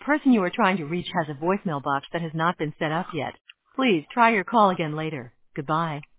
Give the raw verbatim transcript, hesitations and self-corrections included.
person you are trying to reach has a voicemail box that has not been set up yet. Please try your call again later. Goodbye.